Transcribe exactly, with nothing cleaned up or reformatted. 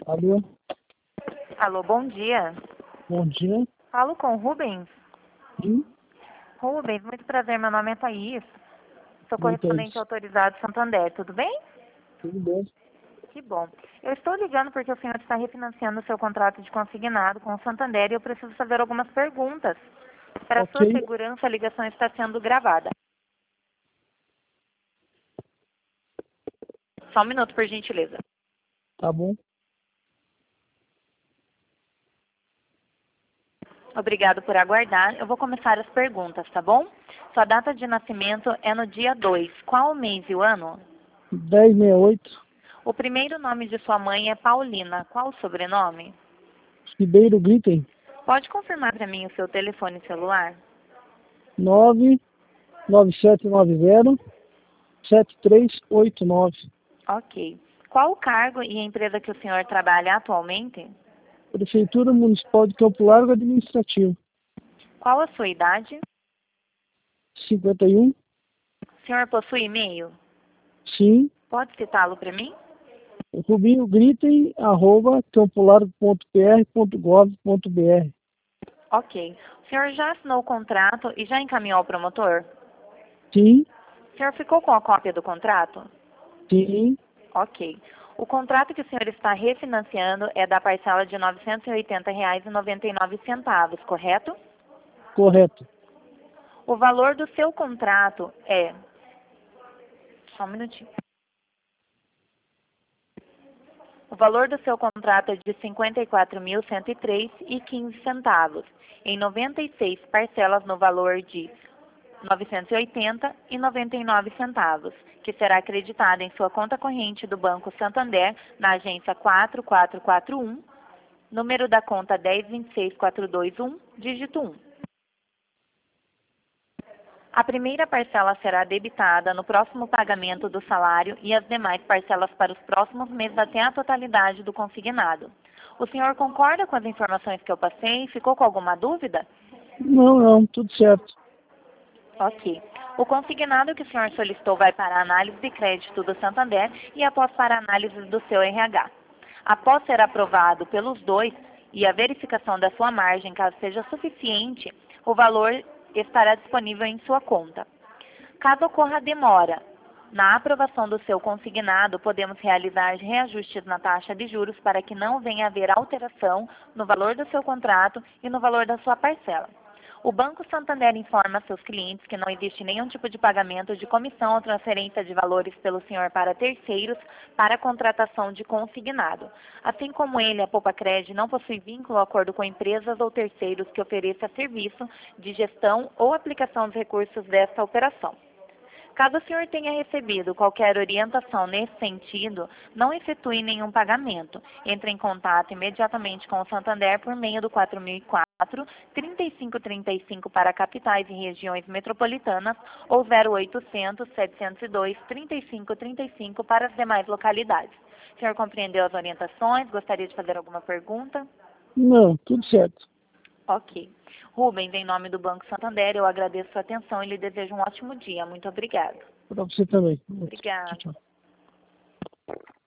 Alô? Alô, bom dia. Bom dia. Falo com o Rubens. Sim, Rubens, muito prazer, meu nome é Thaís. Sou oi, Thaís. correspondente autorizado Santander, tudo bem? Tudo bem? Que bom. Eu estou ligando porque o senhor está refinanciando o seu contrato de consignado com o Santander e eu preciso fazer algumas perguntas. Para Ok, sua segurança, a ligação está sendo gravada. Só um minuto, por gentileza. tá bom. Obrigado por aguardar. Eu vou começar as perguntas, tá bom? Sua data de nascimento é no dia dois. Qual o mês e o ano? dez sessenta e oito, O primeiro nome de sua mãe é Paulina. Qual o sobrenome? Ribeiro Glitten, Pode confirmar para mim o seu telefone celular? nove nove sete nove zero sete três oito nove. Ok. Qual o cargo e a empresa que o senhor trabalha atualmente? Prefeitura Municipal de Campo Largo Administrativo. Qual a sua idade? cinquenta e um. O senhor possui e-mail? Sim. Pode citá-lo para mim? Rubinho Glitten, arroba campolargo ponto p r ponto gov ponto b r. Ok. O senhor já assinou o contrato e já encaminhou ao promotor? Sim, O senhor ficou com a cópia do contrato? sim, Ok. O contrato que o senhor está refinanciando é da parcela de novecentos e oitenta reais e noventa e nove centavos, correto? correto. O valor do seu contrato é... Só um minutinho. O valor do seu contrato é de cinquenta e quatro mil cento e três reais e quinze centavos, em noventa e seis parcelas no valor de novecentos e oitenta reais e noventa e nove centavos, que será acreditada em sua conta corrente do Banco Santander na agência quatro quatro quatro um, número da conta dez vinte e seis quatrocentos e vinte e um, dígito um. A primeira parcela será debitada no próximo pagamento do salário e as demais parcelas para os próximos meses até a totalidade do consignado. O senhor concorda com as informações que eu passei? Ficou com alguma dúvida? Não, não, tudo certo. Ok. O consignado que o senhor solicitou vai para a análise de crédito do Santander e após para a análise do seu R H. Após ser aprovado pelos dois e a verificação da sua margem, caso seja suficiente, o valor estará disponível em sua conta. Caso ocorra demora na aprovação do seu consignado, podemos realizar reajustes na taxa de juros para que não venha a haver alteração no valor do seu contrato e no valor da sua parcela. O Banco Santander informa seus clientes que não existe nenhum tipo de pagamento de comissão ou transferência de valores pelo senhor para terceiros para a contratação de consignado. Assim como ele, a Poupa-Cred, não possui vínculo ou acordo com empresas ou terceiros que ofereça serviço de gestão ou aplicação dos recursos desta operação. Caso o senhor tenha recebido qualquer orientação nesse sentido, não efetue nenhum pagamento. Entre em contato imediatamente com o Santander por meio do quatro mil e quatro, trinta e cinco trinta e cinco para capitais e regiões metropolitanas ou zero oitocentos, setecentos e dois, trinta e cinco trinta e cinco para as demais localidades. O senhor compreendeu as orientações? Gostaria de fazer alguma pergunta? Não, tudo certo. Ok. Rubens, em nome do Banco Santander, eu agradeço a sua atenção e lhe desejo um ótimo dia. Muito obrigada. Para você também. Obrigada. Tchau, tchau.